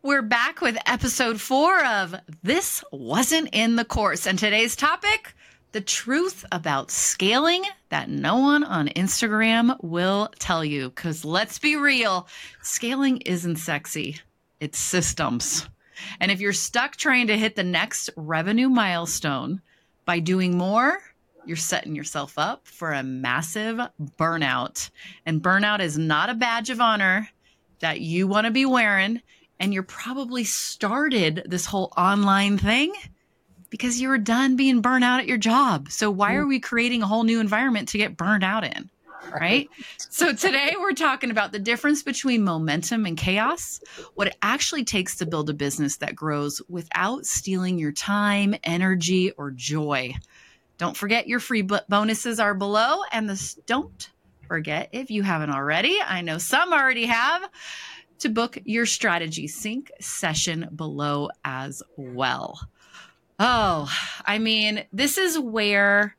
We're back with episode 4 of This Wasn't in the Course. And today's topic, the truth about scaling that no one on Instagram will tell you. Because let's be real, scaling isn't sexy. It's systems. And if you're stuck trying to hit the next revenue milestone by doing more, you're setting yourself up for a massive burnout. And burnout is not a badge of honor that you want to be wearing. And you're probably started this whole online thing because you were done being burnt out at your job. So why are we creating a whole new environment to get burned out in? Right? So today we're talking about the difference between momentum and chaos, what it actually takes to build a business that grows without stealing your time, energy, or joy. Don't forget your free bonuses are below. And don't forget, if you haven't already, I know some already have, to book your strategy sync session below as well. Oh, I mean, this is where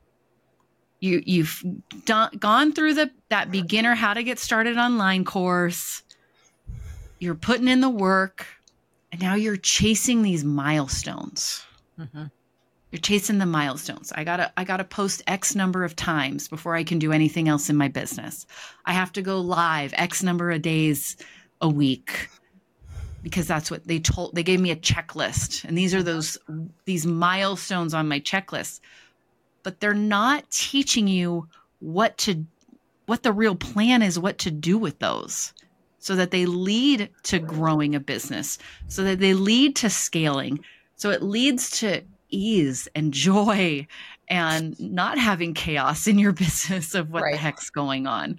you've gone through that beginner how to get started online course. You're putting in the work, and now you're chasing these milestones. Mm-hmm. You're chasing the milestones. I gotta post X number of times before I can do anything else in my business. I have to go live X number of days a week because that's what they gave me a checklist. And these are these milestones on my checklist, but they're not teaching you what the real plan is, what to do with those so that they lead to growing a business, so that they lead to scaling. So it leads to ease and joy and not having chaos in your business of what the heck's going on.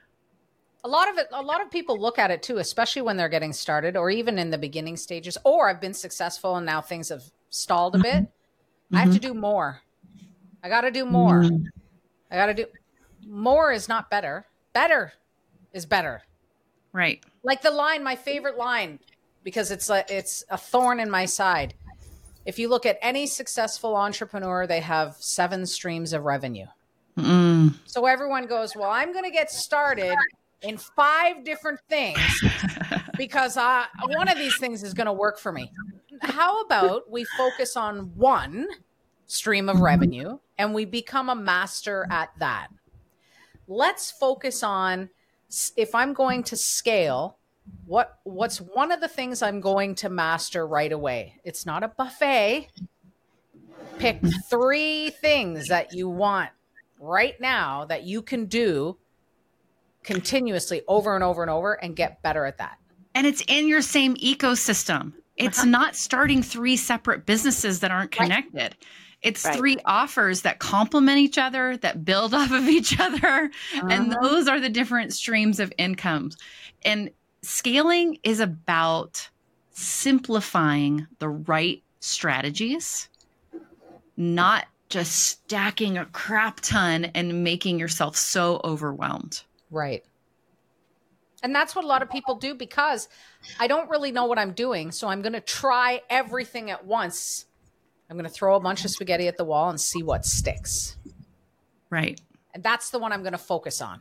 A lot of people look at it too, especially when they're getting started or even in the beginning stages, or I've been successful and now things have stalled a bit. Mm-hmm. I have to do more. I got to do more. Mm-hmm. I got to do more is not better. Better is better. Right. Like the line, my favorite line, because it's a thorn in my side. If you look at any successful entrepreneur, they have 7 streams of revenue. Mm. So everyone goes, well, I'm going to get started in 5 different things because one of these things is going to work for me. How about we focus on one stream of revenue and we become a master at that? Let's focus on, if I'm going to scale, what's one of the things I'm going to master right away? It's not a buffet. Pick 3 things that you want right now that you can do continuously over and over and over and get better at that. And it's in your same ecosystem. It's not starting 3 separate businesses that aren't connected. Right. It's 3 offers that complement each other, that build off of each other. And those are the different streams of income. And scaling is about simplifying the right strategies, not just stacking a crap ton and making yourself so overwhelmed. Right. And that's what a lot of people do because I don't really know what I'm doing. So I'm going to try everything at once. I'm going to throw a bunch of spaghetti at the wall and see what sticks. Right. And that's the one I'm going to focus on.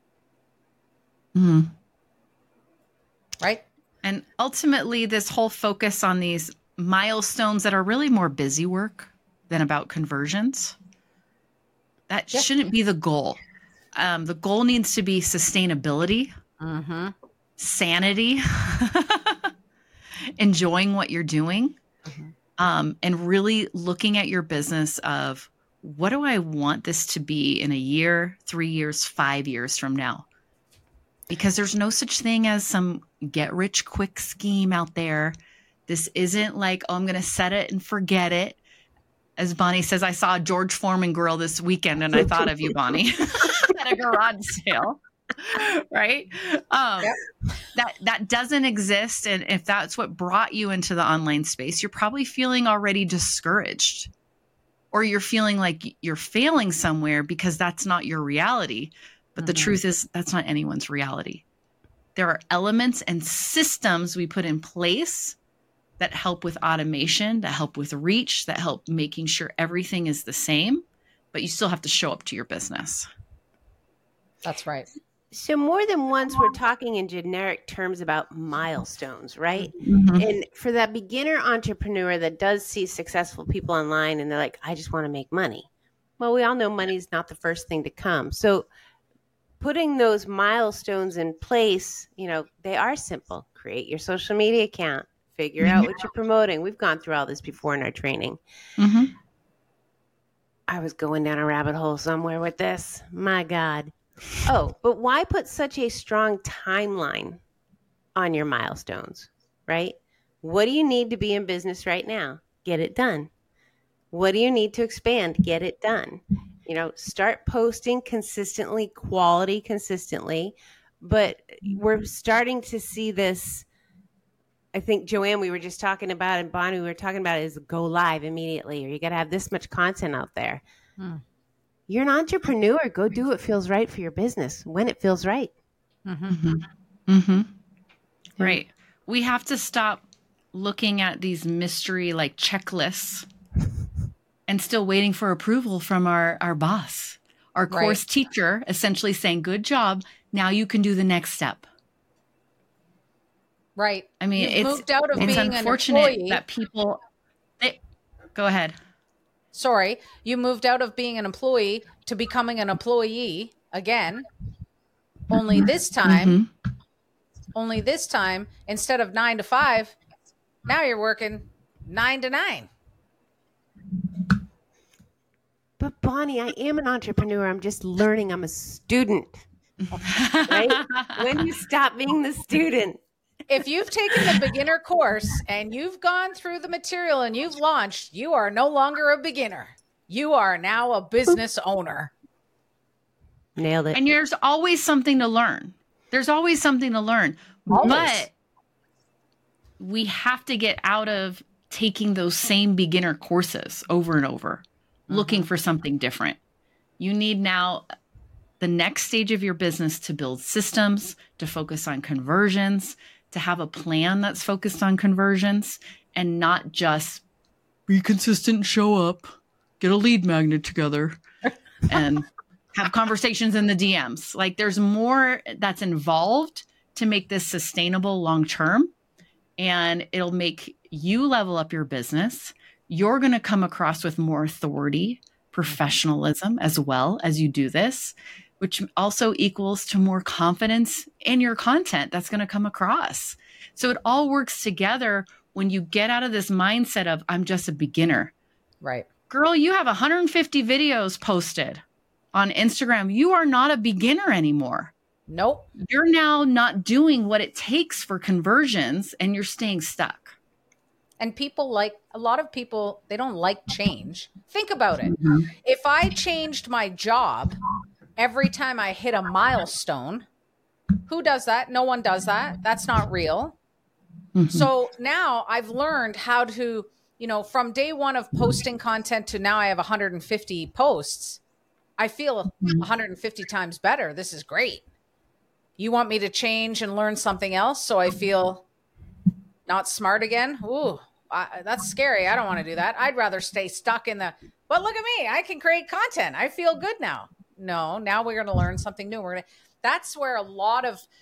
Mm-hmm. Right. And ultimately, this whole focus on these milestones that are really more busy work than about conversions, that shouldn't be the goal. The goal needs to be sustainability, sanity, enjoying what you're doing, and really looking at your business of what do I want this to be in a year, 3 years, 5 years from now? Because there's no such thing as some get rich quick scheme out there. This isn't like, oh, I'm going to set it and forget it. As Bonnie says, I saw a George Foreman grill this weekend and I thought of you, Bonnie, at a garage sale. Right? That doesn't exist. And if that's what brought you into the online space, you're probably feeling already discouraged, or you're feeling like you're failing somewhere because that's not your reality. But the truth is that's not anyone's reality. There are elements and systems we put in place that help with automation, that help with reach, that help making sure everything is the same, but you still have to show up to your business. That's right. So more than once, we're talking in generic terms about milestones, right? Mm-hmm. And for that beginner entrepreneur that does see successful people online and they're like, I just want to make money. Well, we all know money is not the first thing to come. So putting those milestones in place, they are simple. Create your social media account, figure out what you're promoting. We've gone through all this before in our training. Mm-hmm. I was going down a rabbit hole somewhere with this. My God. Oh, but why put such a strong timeline on your milestones, right? What do you need to be in business right now? Get it done. What do you need to expand? Get it done. Start posting consistently, quality consistently. But we're starting to see this. I think, Joanne, we were just talking about, and Bonnie, we were talking about, is go live immediately, or you got to have this much content out there. You're an entrepreneur. Go do what feels right for your business when it feels right. Mm-hmm. Mm-hmm. Right. We have to stop looking at these mystery like checklists and still waiting for approval from our boss, our course teacher, essentially saying, good job. Now you can do the next step. Right. I mean, You've moved out of it's being unfortunate an employee. That people, go ahead. Sorry. You moved out of being an employee to becoming an employee again. Only this time, instead of 9 to 5, now you're working 9 to 9. But Bonnie, I am an entrepreneur. I'm just learning. I'm a student. Right? When do you stop being the student? If you've taken the beginner course and you've gone through the material and you've launched, you are no longer a beginner. You are now a business owner. Nailed it. And there's always something to learn. Always. But we have to get out of taking those same beginner courses over and over, looking for something different. You need now the next stage of your business to build systems, to focus on conversions, to have a plan that's focused on conversions, and not just be consistent, show up, get a lead magnet together, and have conversations in the DMs. Like, there's more that's involved to make this sustainable long-term, and it'll make you level up your business. You're going to come across with more authority, professionalism as well as you do this, which also equals to more confidence in your content that's going to come across. So it all works together when you get out of this mindset of, I'm just a beginner. Right. Girl, you have 150 videos posted on Instagram. You are not a beginner anymore. Nope. You're now not doing what it takes for conversions, and you're staying stuck. And a lot of people, they don't like change. Think about it. Mm-hmm. If I changed my job every time I hit a milestone, who does that? No one does that. That's not real. Mm-hmm. So now I've learned how to, from day one of posting content to now I have 150 posts. I feel 150 times better. This is great. You want me to change and learn something else so I feel not smart again? Ooh, that's scary. I don't want to do that. I'd rather stay stuck but look at me. I can create content. I feel good now. No, now we're going to learn something new. That's where a lot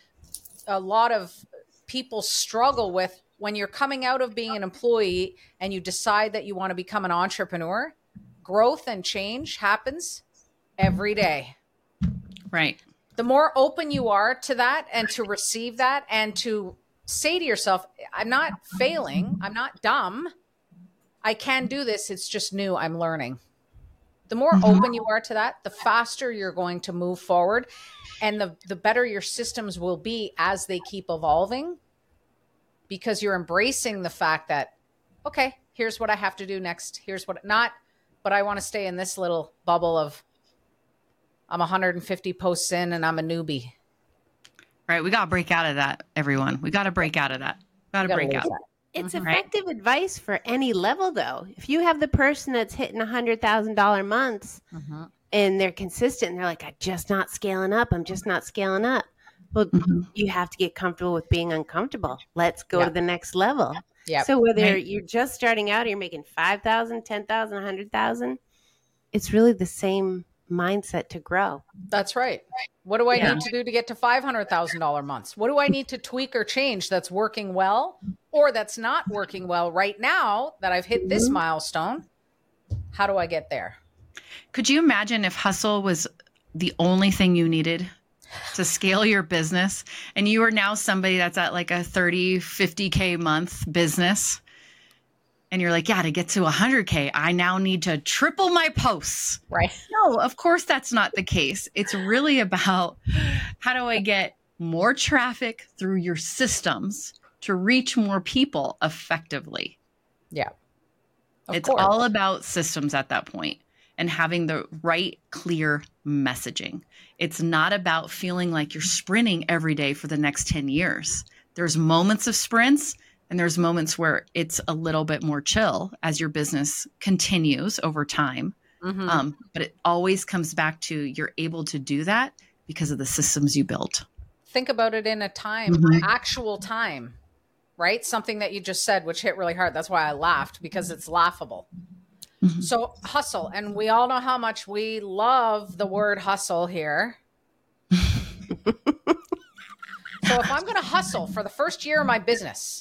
of people struggle with when you're coming out of being an employee and you decide that you want to become an entrepreneur. Growth and change happens every day. Right. The more open you are to that and to receive that and to say to yourself, I'm not failing. I'm not dumb. I can do this. It's just new. I'm learning. The more open you are to that, the faster you're going to move forward, and the better your systems will be as they keep evolving, because you're embracing the fact that, okay, here's what I have to do next. Here's what but I want to stay in this little bubble of I'm 150 posts in and I'm a newbie. Right. We got to break out of that, everyone. We got to break out of that. It's effective advice for any level, though. If you have the person that's hitting $100,000 months and they're consistent and they're like, I'm just not scaling up. Well, you have to get comfortable with being uncomfortable. Let's go to the next level. Yep. So whether you're just starting out or you're making 5,000, 10,000, 100,000, it's really the same mindset to grow. That's right. What do I need to do to get to $500,000 months? What do I need to tweak or change that's working well or that's not working well right now that I've hit this milestone? How do I get there? Could you imagine if hustle was the only thing you needed to scale your business, and you are now somebody that's at like a 30, 50K month business, and you're like, yeah, to get to 100K, I now need to triple my posts. Right. No, of course that's not the case. It's really about how do I get more traffic through your systems to reach more people effectively? Yeah. It's all about systems at that point and having the right, clear messaging. It's not about feeling like you're sprinting every day for the next 10 years. There's moments of sprints and there's moments where it's a little bit more chill as your business continues over time. But it always comes back to you're able to do that because of the systems you built. Think about it in a time, actual time, right? Something that you just said, which hit really hard. That's why I laughed, because it's laughable. So hustle. And we all know how much we love the word hustle here. So if I'm going to hustle for the first year of my business,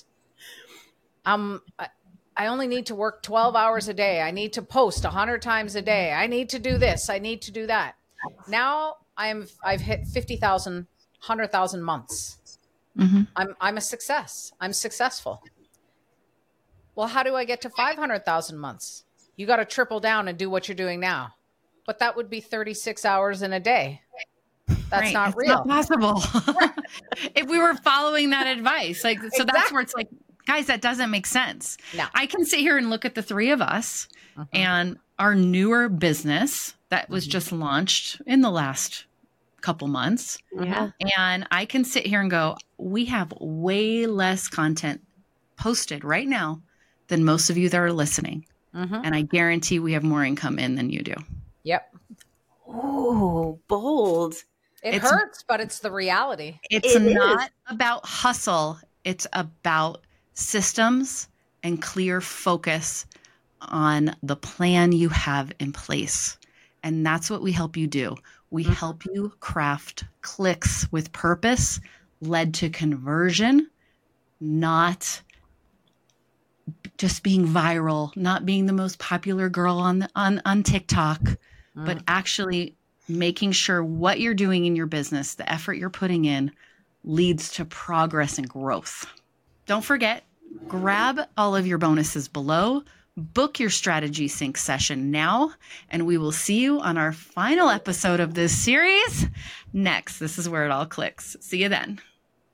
I only need to work 12 hours a day. I need to post 100 times a day. I need to do this. I need to do that. Now I've hit 50,000, 100,000 months. I'm a success. I'm successful. Well, how do I get to 500,000 months? You got to triple down and do what you're doing now. But that would be 36 hours in a day. That's not real. Not possible. If we were following that advice, like, so that's where it's like, guys, that doesn't make sense. No. I can sit here and look at the three of us and our newer business that was just launched in the last couple months. Yeah. And I can sit here and go, we have way less content posted right now than most of you that are listening. And I guarantee we have more income in than you do. Yep. Oh, bold. It hurts, but it's the reality. It's not about hustle. It's about systems and clear focus on the plan you have in place. And that's what we help you do. We help you craft clicks with purpose led to conversion, not just being viral, not being the most popular girl on TikTok, but actually making sure what you're doing in your business, the effort you're putting in, leads to progress and growth. Don't forget, grab all of your bonuses below, book your Strategy Sync session now, and we will see you on our final episode of this series next. This is where it all clicks. See you then.